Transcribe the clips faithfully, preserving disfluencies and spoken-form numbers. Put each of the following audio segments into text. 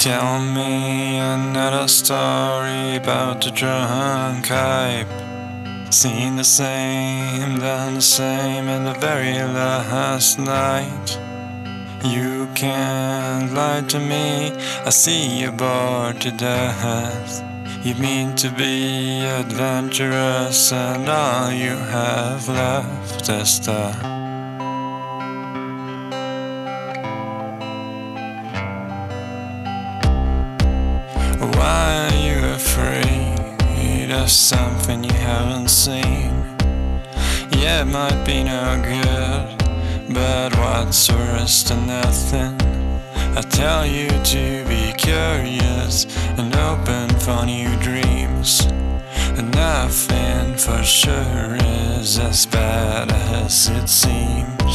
tell me another story about the drunk hype. Seen the same, done the same in the very last night. You can't lie to me, I see you bored to death. You mean to be adventurous, and all you have left is the why are you afraid of something you haven't seen? Yeah, it might be no good, but what's worse than nothing? I tell you to be curious and open for new dreams. And nothing for sure is as bad as it seems.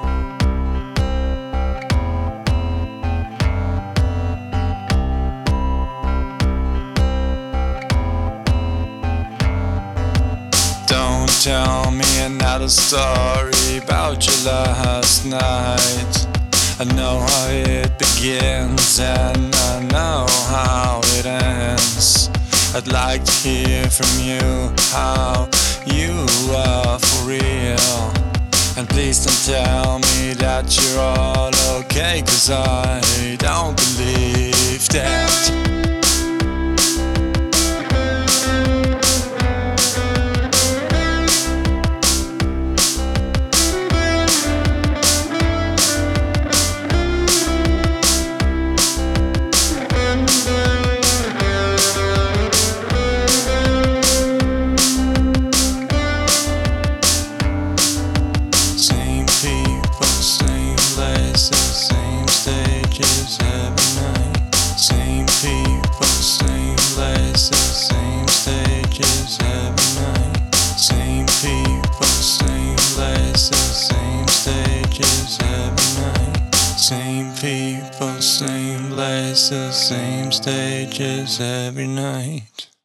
Don't tell me another story about your last night. I know how it begins and I know how it ends. I'd like to hear from you how you are for real. And please don't tell me that you're all okay, 'cause I don't believe that. Same people, same places, same stages every night.